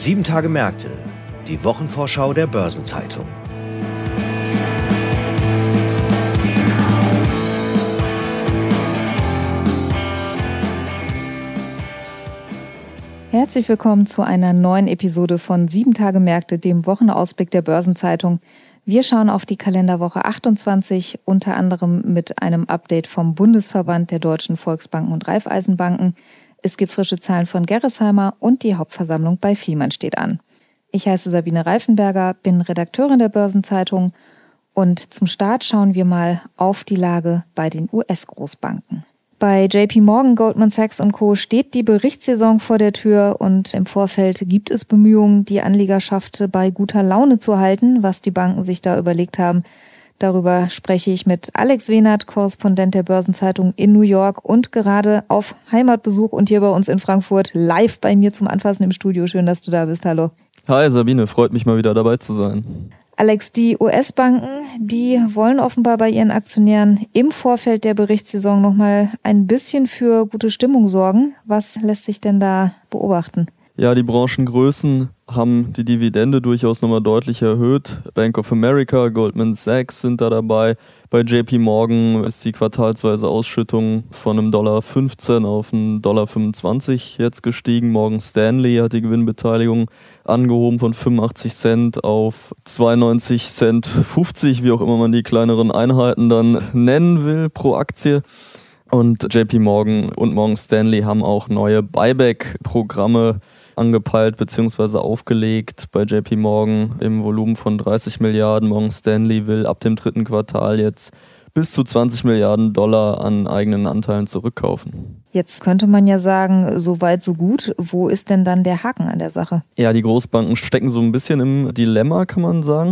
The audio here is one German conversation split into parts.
7 Tage Märkte, die Wochenvorschau der Börsenzeitung. Herzlich willkommen zu einer neuen Episode von 7 Tage Märkte, dem Wochenausblick der Börsenzeitung. Wir schauen auf die Kalenderwoche 28, unter anderem mit einem Update vom Bundesverband der Deutschen Volksbanken und Raiffeisenbanken. Es gibt frische Zahlen von Gerresheimer und die Hauptversammlung bei Vielmann steht an. Ich heiße Sabine Reifenberger, bin Redakteurin der Börsenzeitung und zum Start schauen wir mal auf die Lage bei den US-Großbanken. Bei JP Morgan, Goldman Sachs und Co. steht die Berichtssaison vor der Tür und im Vorfeld gibt es Bemühungen, die Anlegerschaft bei guter Laune zu halten, was die Banken sich da überlegt haben. Darüber spreche ich mit Alex Wehnert, Korrespondent der Börsenzeitung in New York und gerade auf Heimatbesuch und hier bei uns in Frankfurt live bei mir zum Anfassen im Studio. Schön, dass du da bist. Hallo. Hi Sabine, freut mich mal wieder dabei zu sein. Alex, die US-Banken, die wollen offenbar bei ihren Aktionären im Vorfeld der Berichtssaison nochmal ein bisschen für gute Stimmung sorgen. Was lässt sich denn da beobachten? Ja, die Branchengrößen haben die Dividende durchaus nochmal deutlich erhöht. Bank of America, Goldman Sachs sind da dabei. Bei JP Morgan ist die quartalsweise Ausschüttung von $1,15 auf $1,25 jetzt gestiegen. Morgan Stanley hat die Gewinnbeteiligung angehoben von 85 Cent auf 92 Cent 50, wie auch immer man die kleineren Einheiten dann nennen will pro Aktie. Und JP Morgan und Morgan Stanley haben auch neue Buyback-Programme angepeilt bzw. aufgelegt. Bei JP Morgan im Volumen von 30 Milliarden. Morgan Stanley will ab dem 3. Quartal jetzt bis zu $20 Milliarden an eigenen Anteilen zurückkaufen. Jetzt könnte man ja sagen, so weit, so gut. Wo ist denn dann der Haken an der Sache? Ja, die Großbanken stecken so ein bisschen im Dilemma, kann man sagen.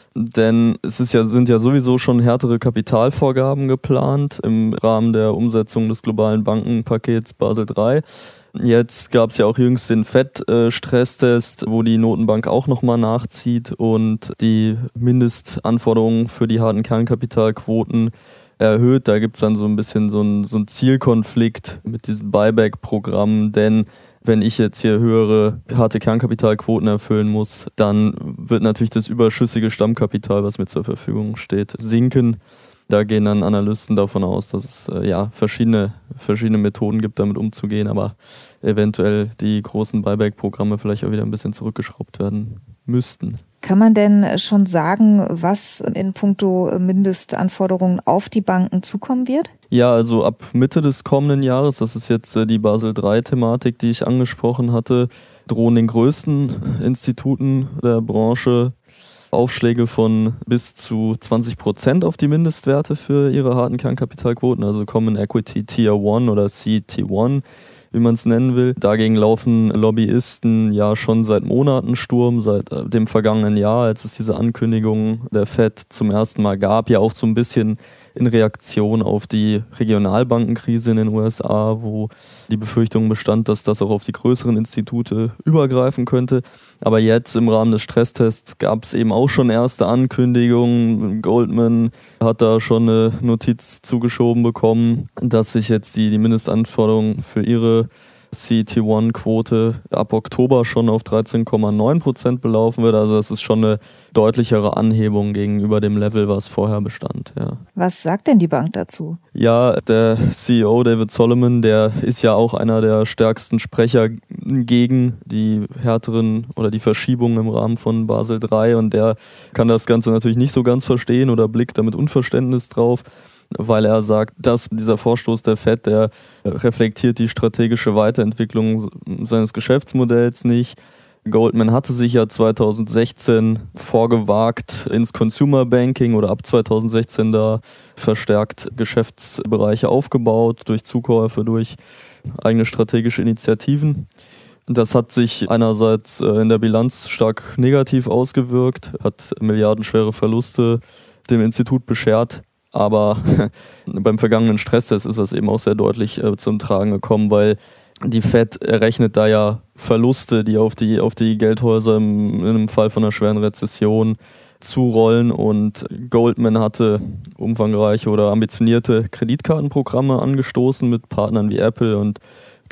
Denn sind ja sowieso schon härtere Kapitalvorgaben geplant im Rahmen der Umsetzung des globalen Bankenpakets Basel III. Jetzt gab es ja auch jüngst den FED-Stresstest, wo die Notenbank auch nochmal nachzieht und die Mindestanforderungen für die harten Kernkapitalquoten erhöht. Da gibt es dann so ein bisschen so einen Zielkonflikt mit diesem Buyback-Programm, denn wenn ich jetzt hier höhere harte Kernkapitalquoten erfüllen muss, dann wird natürlich das überschüssige Stammkapital, was mir zur Verfügung steht, sinken. Da gehen dann Analysten davon aus, dass es verschiedene Methoden gibt, damit umzugehen, aber eventuell die großen Buyback-Programme vielleicht auch wieder ein bisschen zurückgeschraubt werden müssten. Kann man denn schon sagen, was in puncto Mindestanforderungen auf die Banken zukommen wird? Ja, also ab Mitte des kommenden Jahres, das ist jetzt die Basel III-Thematik, die ich angesprochen hatte, drohen den größten Instituten der Branche Aufschläge von bis zu 20% auf die Mindestwerte für ihre harten Kernkapitalquoten, also Common Equity Tier 1 oder CET1, wie man es nennen will. Dagegen laufen Lobbyisten ja schon seit Monaten Sturm, seit dem vergangenen Jahr, als es diese Ankündigung der FED zum ersten Mal gab, ja auch so ein bisschen in Reaktion auf die Regionalbankenkrise in den USA, wo die Befürchtung bestand, dass das auch auf die größeren Institute übergreifen könnte. Aber jetzt im Rahmen des Stresstests gab es eben auch schon erste Ankündigungen. Goldman hat da schon eine Notiz zugeschoben bekommen, dass sich jetzt die Mindestanforderungen für ihre CET1-Quote ab Oktober schon auf 13,9% belaufen wird. Also das ist schon eine deutlichere Anhebung gegenüber dem Level, was vorher bestand. Ja. Was sagt denn die Bank dazu? Ja, der CEO David Solomon, der ist ja auch einer der stärksten Sprecher gegen die härteren oder die Verschiebungen im Rahmen von Basel III und der kann das Ganze natürlich nicht so ganz verstehen oder blickt da mit Unverständnis drauf, weil er sagt, dass dieser Vorstoß der FED, der reflektiert die strategische Weiterentwicklung seines Geschäftsmodells nicht. Goldman hatte sich ja 2016 vorgewagt ins Consumer Banking oder ab 2016 da verstärkt Geschäftsbereiche aufgebaut durch Zukäufe, durch eigene strategische Initiativen. Das hat sich einerseits in der Bilanz stark negativ ausgewirkt, hat milliardenschwere Verluste dem Institut beschert. Aber beim vergangenen Stresstest ist das eben auch sehr deutlich zum Tragen gekommen, weil die FED errechnet da ja Verluste, die auf die Geldhäuser in einem Fall von einer schweren Rezession zurollen. Und Goldman hatte umfangreiche oder ambitionierte Kreditkartenprogramme angestoßen mit Partnern wie Apple und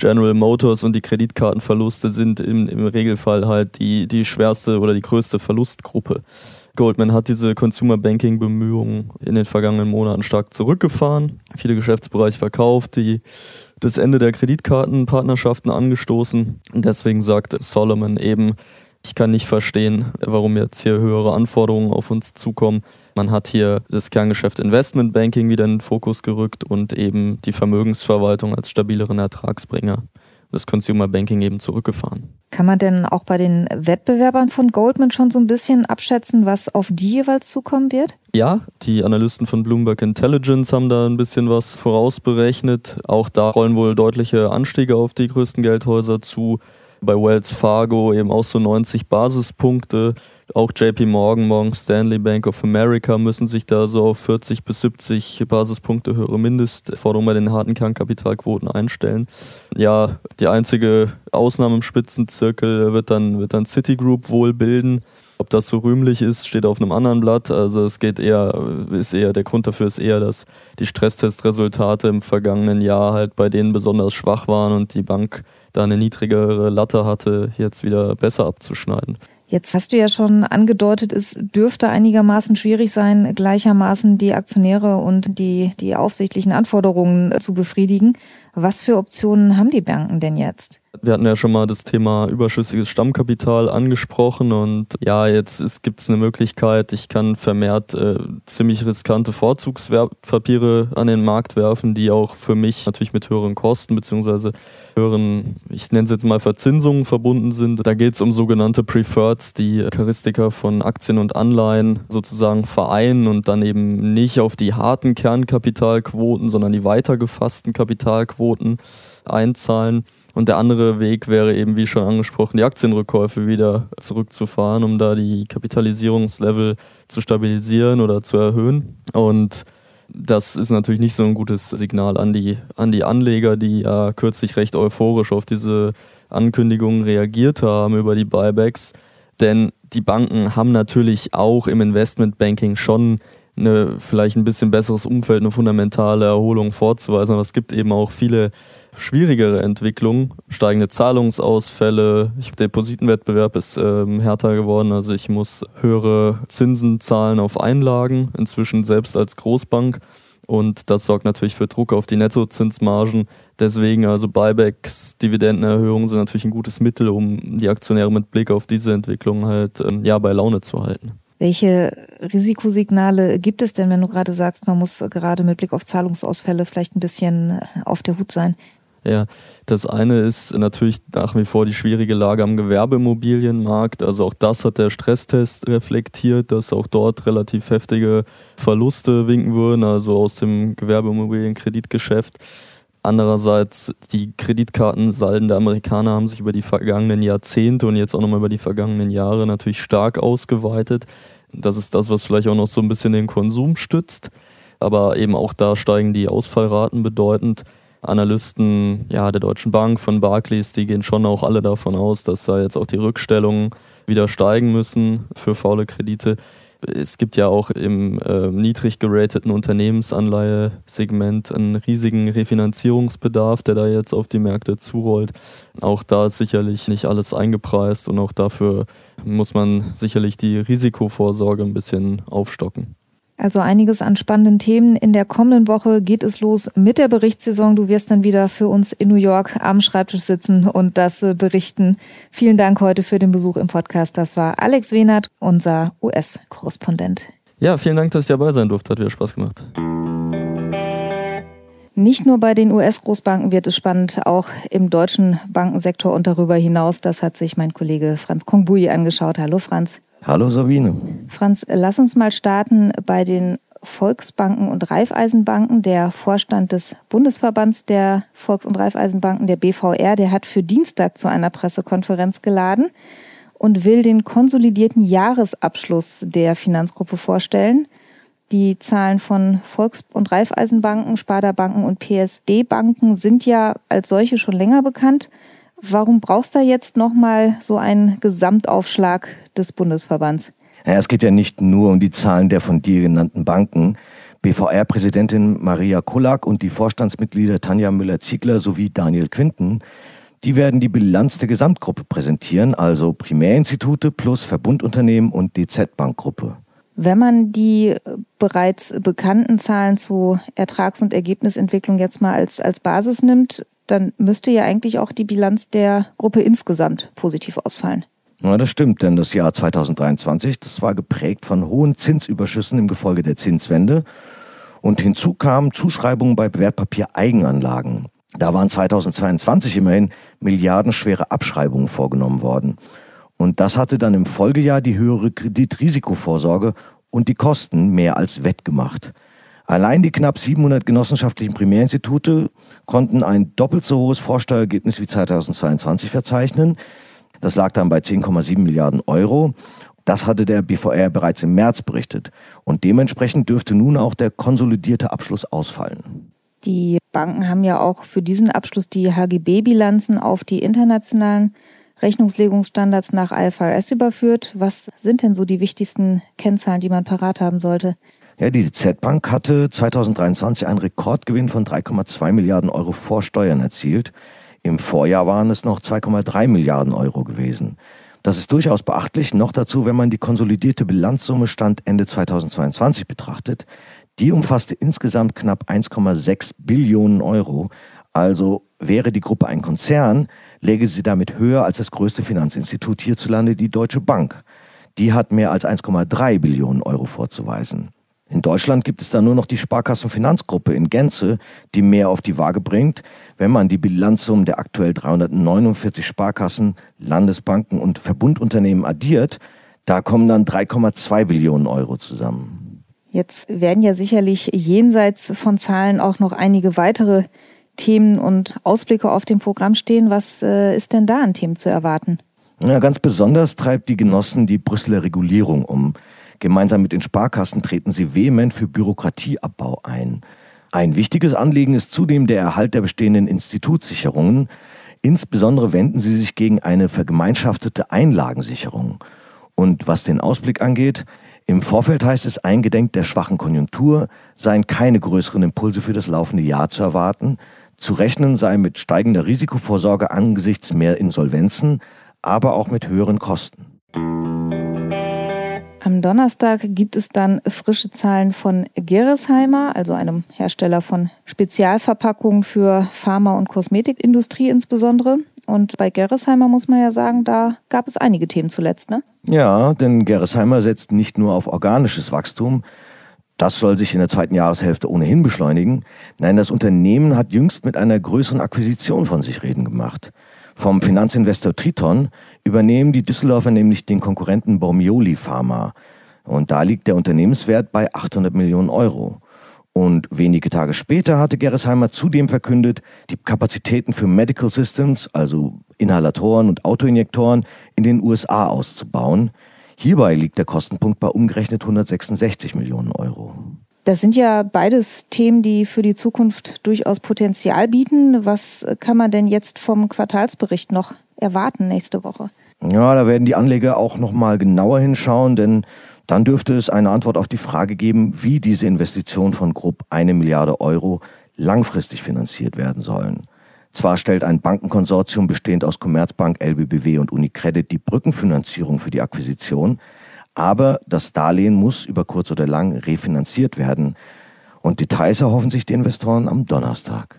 General Motors und die Kreditkartenverluste sind im Regelfall halt die schwerste oder die größte Verlustgruppe. Goldman hat diese Consumer Banking Bemühungen in den vergangenen Monaten stark zurückgefahren, viele Geschäftsbereiche verkauft, das Ende der Kreditkartenpartnerschaften angestoßen. Und deswegen sagt Solomon eben, ich kann nicht verstehen, warum jetzt hier höhere Anforderungen auf uns zukommen. Man hat hier das Kerngeschäft Investment Banking wieder in den Fokus gerückt und eben die Vermögensverwaltung als stabileren Ertragsbringer. Das Consumer Banking eben zurückgefahren. Kann man denn auch bei den Wettbewerbern von Goldman schon so ein bisschen abschätzen, was auf die jeweils zukommen wird? Ja, die Analysten von Bloomberg Intelligence haben da ein bisschen was vorausberechnet. Auch da rollen wohl deutliche Anstiege auf die größten Geldhäuser zu. Bei Wells Fargo eben auch so 90 Basispunkte. Auch JP Morgan, Morgan Stanley, Bank of America müssen sich da so auf 40 bis 70 Basispunkte höhere Mindestforderungen bei den harten Kernkapitalquoten einstellen. Ja, die einzige Ausnahme im Spitzenzirkel wird dann Citigroup wohl bilden. Ob das so rühmlich ist, steht auf einem anderen Blatt. Also es geht der Grund dafür ist eher, dass die Stresstestresultate im vergangenen Jahr halt bei denen besonders schwach waren und die Bank da eine niedrigere Latte hatte, jetzt wieder besser abzuschneiden. Jetzt hast du ja schon angedeutet, es dürfte einigermaßen schwierig sein, gleichermaßen die Aktionäre und die aufsichtlichen Anforderungen zu befriedigen. Was für Optionen haben die Banken denn jetzt? Wir hatten ja schon mal das Thema überschüssiges Stammkapital angesprochen und ja, jetzt gibt es eine Möglichkeit, ich kann vermehrt ziemlich riskante Vorzugspapiere an den Markt werfen, die auch für mich natürlich mit höheren Kosten bzw. höheren, ich nenne es jetzt mal Verzinsungen verbunden sind. Da geht es um sogenannte Preferreds, die Charakteristika von Aktien und Anleihen sozusagen vereinen und dann eben nicht auf die harten Kernkapitalquoten, sondern die weitergefassten Kapitalquoten einzahlen. Und der andere Weg wäre eben, wie schon angesprochen, die Aktienrückkäufe wieder zurückzufahren, um da die Kapitalisierungslevel zu stabilisieren oder zu erhöhen. Und das ist natürlich nicht so ein gutes Signal an die Anleger, die ja kürzlich recht euphorisch auf diese Ankündigungen reagiert haben über die Buybacks. Denn die Banken haben natürlich auch im Investmentbanking schon vielleicht ein bisschen besseres Umfeld, eine fundamentale Erholung vorzuweisen. Aber es gibt eben auch viele schwierigere Entwicklungen, steigende Zahlungsausfälle, Depositenwettbewerb ist härter geworden, also ich muss höhere Zinsen zahlen auf Einlagen, inzwischen selbst als Großbank und das sorgt natürlich für Druck auf die Nettozinsmargen. Deswegen also Buybacks, Dividendenerhöhungen sind natürlich ein gutes Mittel, um die Aktionäre mit Blick auf diese Entwicklung halt bei Laune zu halten. Welche Risikosignale gibt es denn, wenn du gerade sagst, man muss gerade mit Blick auf Zahlungsausfälle vielleicht ein bisschen auf der Hut sein? Ja, das eine ist natürlich nach wie vor die schwierige Lage am Gewerbeimmobilienmarkt. Also auch das hat der Stresstest reflektiert, dass auch dort relativ heftige Verluste winken würden, also aus dem Gewerbeimmobilienkreditgeschäft. Andererseits, die Kreditkartensalden der Amerikaner haben sich über die vergangenen Jahrzehnte und jetzt auch nochmal über die vergangenen Jahre natürlich stark ausgeweitet. Das ist das, was vielleicht auch noch so ein bisschen den Konsum stützt. Aber eben auch da steigen die Ausfallraten bedeutend. Analysten der Deutschen Bank, von Barclays, die gehen schon auch alle davon aus, dass da jetzt auch die Rückstellungen wieder steigen müssen für faule Kredite. Es gibt ja auch im niedrig gerateten Unternehmensanleihesegment einen riesigen Refinanzierungsbedarf, der da jetzt auf die Märkte zurollt. Auch da ist sicherlich nicht alles eingepreist und auch dafür muss man sicherlich die Risikovorsorge ein bisschen aufstocken. Also einiges an spannenden Themen. In der kommenden Woche geht es los mit der Berichtssaison. Du wirst dann wieder für uns in New York am Schreibtisch sitzen und das berichten. Vielen Dank heute für den Besuch im Podcast. Das war Alex Wehnert, unser US-Korrespondent. Ja, vielen Dank, dass ich dabei sein durfte. Hat wieder Spaß gemacht. Nicht nur bei den US-Großbanken wird es spannend, auch im deutschen Bankensektor und darüber hinaus. Das hat sich mein Kollege Franz Kongbui angeschaut. Hallo Franz. Hallo Sabine. Franz, lass uns mal starten bei den Volksbanken und Raiffeisenbanken. Der Vorstand des Bundesverbands der Volks- und Raiffeisenbanken, der BVR, der hat für Dienstag zu einer Pressekonferenz geladen und will den konsolidierten Jahresabschluss der Finanzgruppe vorstellen. Die Zahlen von Volks- und Raiffeisenbanken, Sparda-Banken und PSD-Banken sind ja als solche schon länger bekannt. Warum brauchst du jetzt nochmal so einen Gesamtaufschlag des Bundesverbands? Ja, es geht ja nicht nur um die Zahlen der von dir genannten Banken. BVR-Präsidentin Maria Kolak und die Vorstandsmitglieder Tanja Müller-Ziegler sowie Daniel Quinten, die werden die Bilanz der Gesamtgruppe präsentieren, also Primärinstitute plus Verbundunternehmen und DZ-Bank-Gruppe. Wenn man die bereits bekannten Zahlen zu Ertrags- und Ergebnisentwicklung jetzt mal als Basis nimmt, dann müsste ja eigentlich auch die Bilanz der Gruppe insgesamt positiv ausfallen. Ja, das stimmt, denn das Jahr 2023, das war geprägt von hohen Zinsüberschüssen im Gefolge der Zinswende. Und hinzu kamen Zuschreibungen bei Wertpapier-Eigenanlagen. Da waren 2022 immerhin milliardenschwere Abschreibungen vorgenommen worden. Und das hatte dann im Folgejahr die höhere Kreditrisikovorsorge und die Kosten mehr als wettgemacht. Allein die knapp 700 genossenschaftlichen Primärinstitute konnten ein doppelt so hohes Vorsteuerergebnis wie 2022 verzeichnen. Das lag dann bei 10,7 Milliarden Euro. Das hatte der BVR bereits im März berichtet. Und dementsprechend dürfte nun auch der konsolidierte Abschluss ausfallen. Die Banken haben ja auch für diesen Abschluss die HGB-Bilanzen auf die internationalen Rechnungslegungsstandards nach IFRS überführt. Was sind denn so die wichtigsten Kennzahlen, die man parat haben sollte? Ja, die DZ-Bank hatte 2023 einen Rekordgewinn von 3,2 Milliarden Euro vor Steuern erzielt. Im Vorjahr waren es noch 2,3 Milliarden Euro gewesen. Das ist durchaus beachtlich, noch dazu, wenn man die konsolidierte Bilanzsumme Stand Ende 2022 betrachtet. Die umfasste insgesamt knapp 1,6 Billionen Euro. Also wäre die Gruppe ein Konzern, läge sie damit höher als das größte Finanzinstitut hierzulande, die Deutsche Bank. Die hat mehr als 1,3 Billionen Euro vorzuweisen. In Deutschland gibt es dann nur noch die Sparkassenfinanzgruppe in Gänze, die mehr auf die Waage bringt, wenn man die Bilanzsummen der aktuell 349 Sparkassen, Landesbanken und Verbundunternehmen addiert. Da kommen dann 3,2 Billionen Euro zusammen. Jetzt werden ja sicherlich jenseits von Zahlen auch noch einige weitere Themen und Ausblicke auf dem Programm stehen. Was ist denn da an Themen zu erwarten? Ja, ganz besonders treibt die Genossen die Brüsseler Regulierung um. Gemeinsam mit den Sparkassen treten sie vehement für Bürokratieabbau ein. Ein wichtiges Anliegen ist zudem der Erhalt der bestehenden Institutssicherungen. Insbesondere wenden sie sich gegen eine vergemeinschaftete Einlagensicherung. Und was den Ausblick angeht, im Vorfeld heißt es, eingedenk der schwachen Konjunktur seien keine größeren Impulse für das laufende Jahr zu erwarten. Zu rechnen sei mit steigender Risikovorsorge angesichts mehr Insolvenzen, aber auch mit höheren Kosten. Am Donnerstag gibt es dann frische Zahlen von Gerresheimer, also einem Hersteller von Spezialverpackungen für Pharma- und Kosmetikindustrie insbesondere. Und bei Gerresheimer muss man ja sagen, da gab es einige Themen zuletzt, ne? Ja, denn Gerresheimer setzt nicht nur auf organisches Wachstum. Das soll sich in der zweiten Jahreshälfte ohnehin beschleunigen. Nein, das Unternehmen hat jüngst mit einer größeren Akquisition von sich reden gemacht. Vom Finanzinvestor Triton übernehmen die Düsseldorfer nämlich den Konkurrenten Bormioli Pharma. Und da liegt der Unternehmenswert bei 800 Millionen Euro. Und wenige Tage später hatte Gerresheimer zudem verkündet, die Kapazitäten für Medical Systems, also Inhalatoren und Autoinjektoren, in den USA auszubauen. Hierbei liegt der Kostenpunkt bei umgerechnet 166 Millionen Euro. Das sind ja beides Themen, die für die Zukunft durchaus Potenzial bieten. Was kann man denn jetzt vom Quartalsbericht noch erwarten nächste Woche? Ja, da werden die Anleger auch noch mal genauer hinschauen, denn dann dürfte es eine Antwort auf die Frage geben, wie diese Investitionen von grob 1 Milliarde Euro langfristig finanziert werden sollen. Zwar stellt ein Bankenkonsortium bestehend aus Commerzbank, LBBW und UniCredit die Brückenfinanzierung für die Akquisition, aber das Darlehen muss über kurz oder lang refinanziert werden. Und Details erhoffen sich die Investoren am Donnerstag.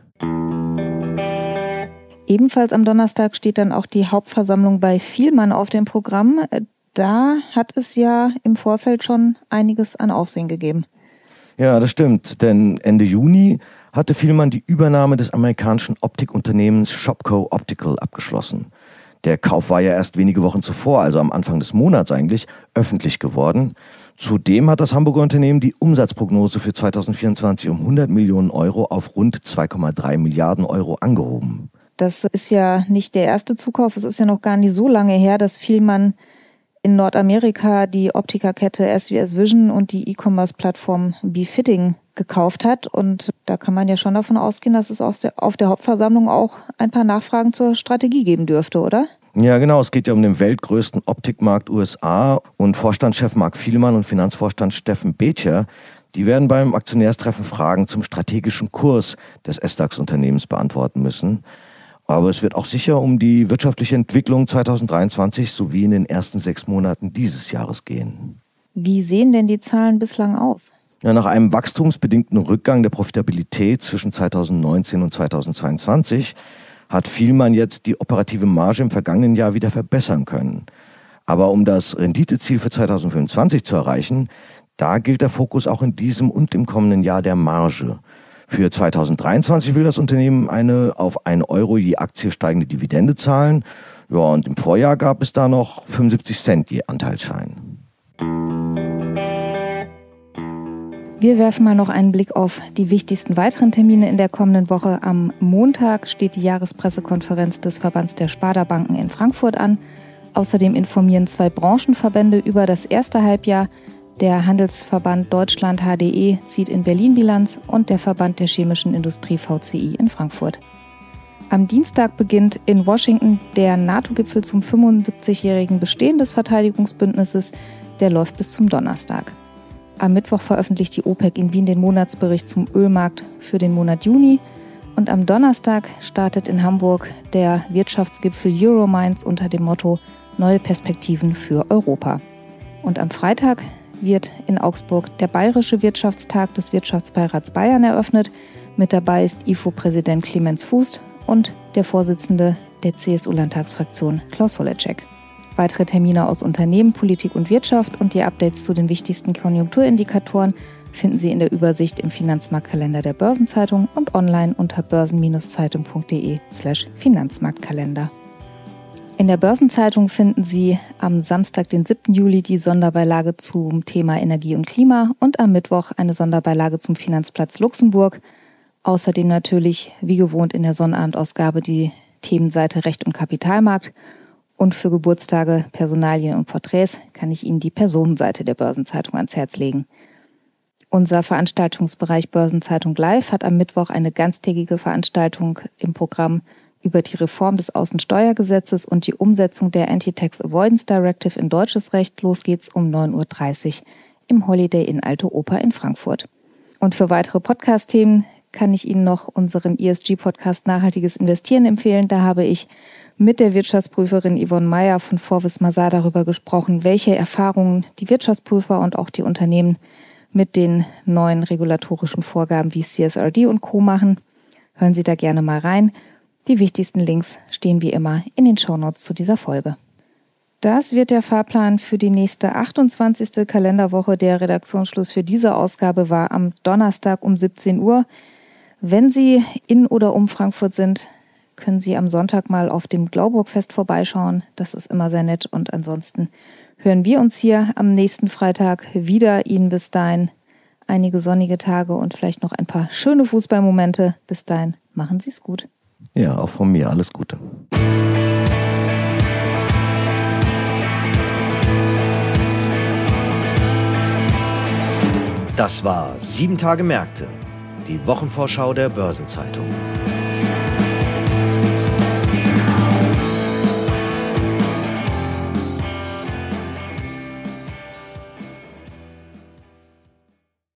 Ebenfalls am Donnerstag steht dann auch die Hauptversammlung bei Vielmann auf dem Programm. Da hat es ja im Vorfeld schon einiges an Aufsehen gegeben. Ja, das stimmt, denn Ende Juni hatte Vielmann die Übernahme des amerikanischen Optikunternehmens Shopko Optical abgeschlossen. Der Kauf war ja erst wenige Wochen zuvor, also am Anfang des Monats eigentlich, öffentlich geworden. Zudem hat das Hamburger Unternehmen die Umsatzprognose für 2024 um 100 Millionen Euro auf rund 2,3 Milliarden Euro angehoben. Das ist ja nicht der erste Zukauf. Es ist ja noch gar nicht so lange her, dass Vielmann in Nordamerika die Optikerkette SVS Vision und die E-Commerce-Plattform Befitting gekauft hat. Und da kann man ja schon davon ausgehen, dass es auf der Hauptversammlung auch ein paar Nachfragen zur Strategie geben dürfte, oder? Ja, genau. Es geht ja um den weltgrößten Optikmarkt USA. Und Vorstandschef Marc Vielmann und Finanzvorstand Steffen Bethger, Die werden beim Aktionärstreffen Fragen zum strategischen Kurs des SDAX-Unternehmens beantworten müssen. Aber es wird auch sicher um die wirtschaftliche Entwicklung 2023 sowie in den ersten 6 Monaten dieses Jahres gehen. Wie sehen denn die Zahlen bislang aus? Ja, nach einem wachstumsbedingten Rückgang der Profitabilität zwischen 2019 und 2022 hat Vielmann jetzt die operative Marge im vergangenen Jahr wieder verbessern können. Aber um das Renditeziel für 2025 zu erreichen, da gilt der Fokus auch in diesem und im kommenden Jahr der Marge. Für 2023 will das Unternehmen eine auf 1 Euro je Aktie steigende Dividende zahlen. Ja, und im Vorjahr gab es da noch 75 Cent je Anteilsschein. Wir werfen mal noch einen Blick auf die wichtigsten weiteren Termine in der kommenden Woche. Am Montag steht die Jahrespressekonferenz des Verbands der Sparda-Banken in Frankfurt an. Außerdem informieren 2 Branchenverbände über das erste Halbjahr. Der Handelsverband Deutschland HDE zieht in Berlin Bilanz und der Verband der chemischen Industrie VCI in Frankfurt. Am Dienstag beginnt in Washington der NATO-Gipfel zum 75-jährigen Bestehen des Verteidigungsbündnisses. Der läuft bis zum Donnerstag. Am Mittwoch veröffentlicht die OPEC in Wien den Monatsbericht zum Ölmarkt für den Monat Juni. Und am Donnerstag startet in Hamburg der Wirtschaftsgipfel Eurominds unter dem Motto Neue Perspektiven für Europa. Und am Freitag wird in Augsburg der Bayerische Wirtschaftstag des Wirtschaftsbeirats Bayern eröffnet. Mit dabei ist IFO-Präsident Clemens Fuß und der Vorsitzende der CSU-Landtagsfraktion Klaus Holleczek. Weitere Termine aus Unternehmen, Politik und Wirtschaft und die Updates zu den wichtigsten Konjunkturindikatoren finden Sie in der Übersicht im Finanzmarktkalender der Börsenzeitung und online unter börsen-zeitung.de/Finanzmarktkalender. In der Börsenzeitung finden Sie am Samstag, den 7. Juli, die Sonderbeilage zum Thema Energie und Klima und am Mittwoch eine Sonderbeilage zum Finanzplatz Luxemburg. Außerdem natürlich, wie gewohnt, in der Sonnabendausgabe die Themenseite Recht und Kapitalmarkt. Und für Geburtstage, Personalien und Porträts kann ich Ihnen die Personenseite der Börsenzeitung ans Herz legen. Unser Veranstaltungsbereich Börsenzeitung Live hat am Mittwoch eine ganztägige Veranstaltung im Programm über die Reform des Außensteuergesetzes und die Umsetzung der Anti-Tax Avoidance Directive in deutsches Recht. Los geht's um 9.30 Uhr im Holiday Inn Alte Oper in Frankfurt. Und für weitere Podcast-Themen kann ich Ihnen noch unseren ESG-Podcast Nachhaltiges Investieren empfehlen. Da habe ich mit der Wirtschaftsprüferin Yvonne Meyer von Forvis Mazars darüber gesprochen, welche Erfahrungen die Wirtschaftsprüfer und auch die Unternehmen mit den neuen regulatorischen Vorgaben wie CSRD und Co. machen. Hören Sie da gerne mal rein. Die wichtigsten Links stehen wie immer in den Shownotes zu dieser Folge. Das wird der Fahrplan für die nächste 28. Kalenderwoche. Der Redaktionsschluss für diese Ausgabe war am Donnerstag um 17 Uhr. Wenn Sie in oder um Frankfurt sind, können Sie am Sonntag mal auf dem Glauburgfest vorbeischauen. Das ist immer sehr nett. Und ansonsten hören wir uns hier am nächsten Freitag wieder. Ihnen bis dahin einige sonnige Tage und vielleicht noch ein paar schöne Fußballmomente. Bis dahin, machen Sie es gut. Ja, auch von mir alles Gute. Das war 7 Tage Märkte, die Wochenvorschau der Börsenzeitung.